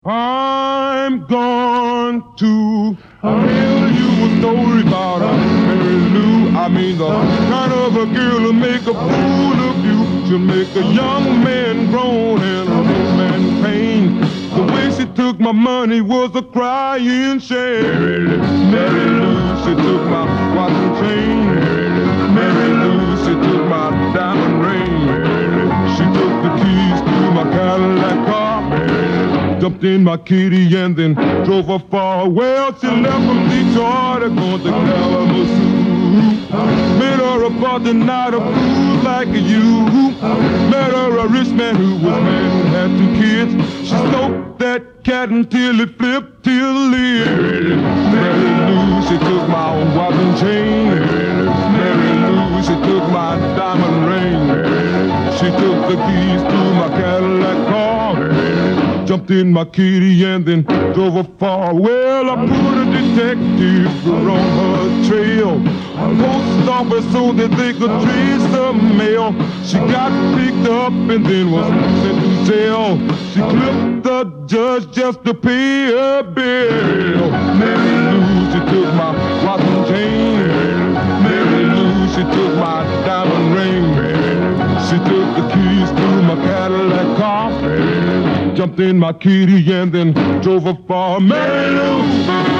I'm going to tell you a story about a Mary Lou. I mean the kind of a girl to make a fool of you. She'll make a young man groan and an old man pain. The way she took my money was a crying shame. Mary Lou, she took my watch and chain. Mary Lou, she took my diamond ring. She took the keys to my Cadillac car. Jumped in my kitty and then drove her far. Well, she left from Detroit, going to Kalamazoo. Met her about the night, a fool like you. Met her a rich man who was married and had 2 kids. She stoked that cat until it flipped till lit. Mary Lou, she took my own watch and chain. Mary Lou, she took my diamond ring. She took the keys to my Cadillac car. Jumped in my kitty and then drove her far. Well, I put a detective on her trail, a post office so that they could trace the mail. She got picked up and then was sent to jail. She clipped the judge just to pay her bill. Mary Lou, she took my watch and chain. Mary Lou, she took my diamond ring. She took the keys to my Cadillac car. Jumped in my kitty and then drove her far. Mary Lou.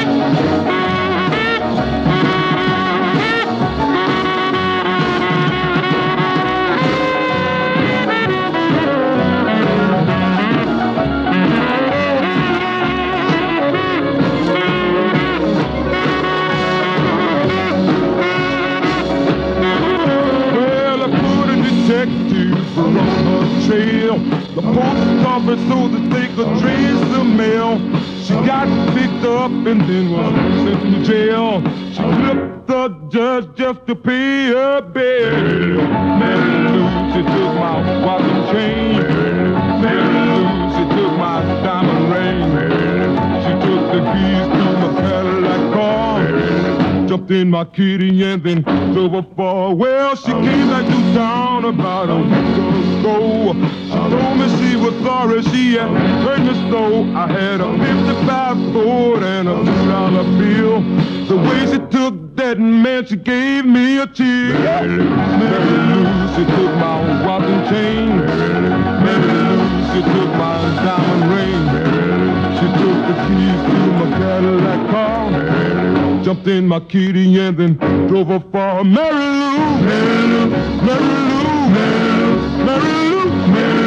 On her trail, the post office so that they could trace the mail. She got picked up and then was sent to jail. She clipped the judge just to pay her bill. Mary Lou, she took my watch and chain. Mary Lou, she took my diamond ring. She took the keys to my Cadillac car. Jumped in my kitty and then drove her far. Well, she came back to town about a week ago. She told me she was sorry she had hurt me so. I had a 55 Ford and a $2 bill. The way she took that, man, she gave me a chill. Mary Lou, she took my watch and chain. Mary Lou, she took my diamond ring. She took the keys to my Cadillac car. Jumped in my kitty and then drove her far. Mary Lou, Mary Lou, Mary Lou, Mary Lou, Mary Lou, Mary Lou.